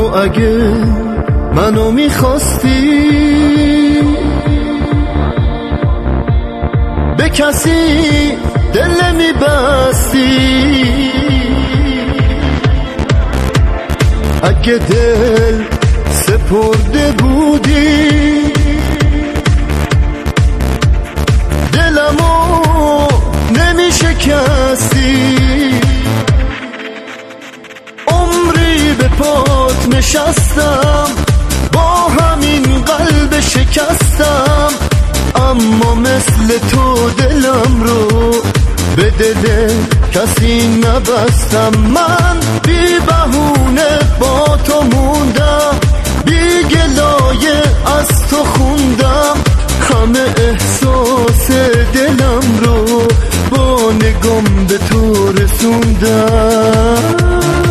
اگه منو میخواستی به کسی دل نمیبستی، اگه دل سپرده بودی دلمو نمیشکستی، عمری به پات نشستم با همین قلب شکستم، اما مثل تو دلم رو به دل کسی نبستم. من بی بهونه با تو موندم، بی گلایه از تو خوندم، همه احساس دلم رو با نگام به تو رسوندم.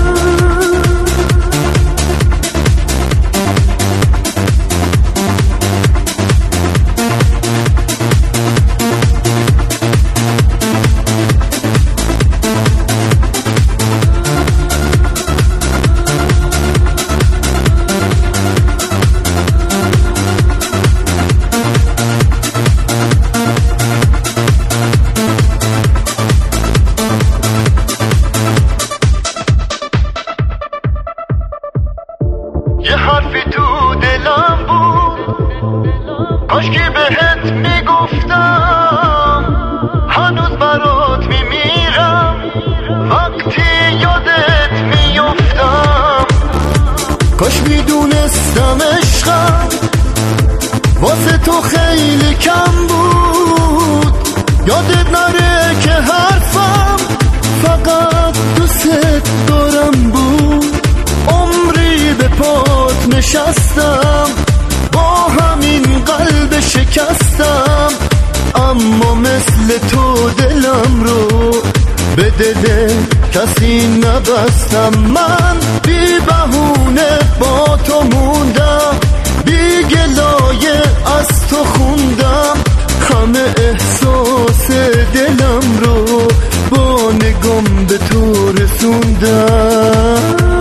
یه حرفی تو دلم بود کاشکی بهت میگفتم، هنوز برات میمیرم وقتی یادت میفتم. کاش میدونستم عشقم واسه تو خیلی کم بود، یادت نره که حرفم فقط دوست دارم بود. عمری به پات نشستم با همین قلب شکستم، اما مثل تو دلم رو به دل کسی نبستم. من بی بهونه با تو موندم، بی گلایه از تو خوندم، همه احساس دلم رو با نگام به تو رسوندم.